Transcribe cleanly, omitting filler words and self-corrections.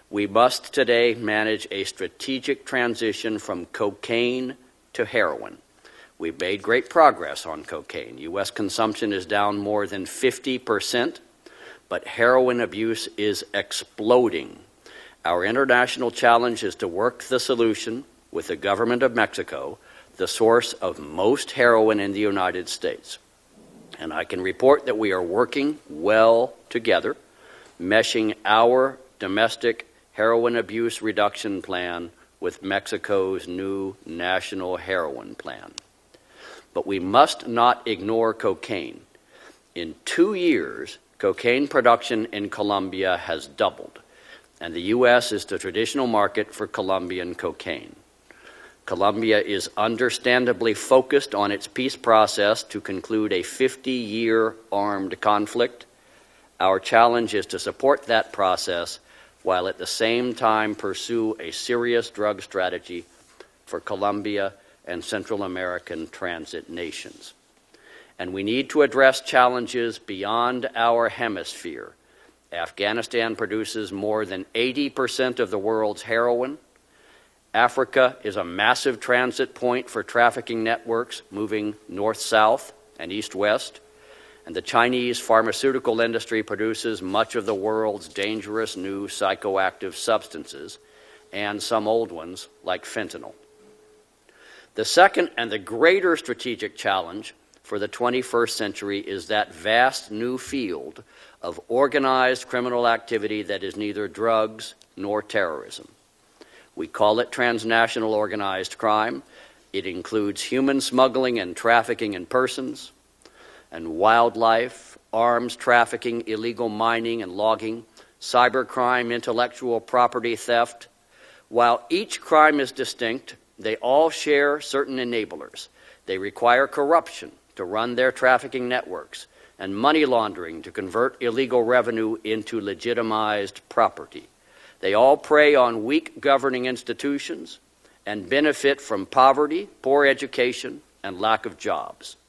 We must today manage a strategic transition from cocaine to heroin. We've made great progress on cocaine. U.S. consumption is down more than 50%, but heroin abuse is exploding. Our international challenge is to work the solution with the government of Mexico, the source of most heroin in the United States. And I can report that we are working well together, meshing our domestic heroin abuse reduction plan with Mexico's new national heroin plan. But we must not ignore cocaine. In 2 years, cocaine production in Colombia has doubled, and the U.S. is the traditional market for Colombian cocaine. Colombia is understandably focused on its peace process to conclude a 50-year armed conflict. Our challenge is to support that process while at the same time pursue a serious drug strategy for Colombia and Central American transit nations. And we need to address challenges beyond our hemisphere. Afghanistan produces more than 80% of the world's heroin. Africa is a massive transit point for trafficking networks moving north-south and east-west. And the Chinese pharmaceutical industry produces much of the world's dangerous new psychoactive substances, and some old ones like fentanyl. The second and the greater strategic challenge for the 21st century is that vast new field of organized criminal activity that is neither drugs nor terrorism. We call it transnational organized crime. It includes human smuggling and trafficking in persons, and wildlife, arms trafficking, illegal mining and logging, cybercrime, intellectual property theft. While each crime is distinct, they all share certain enablers. They require corruption to run their trafficking networks and money laundering to convert illegal revenue into legitimized property. They all prey on weak governing institutions and benefit from poverty, poor education, and lack of jobs.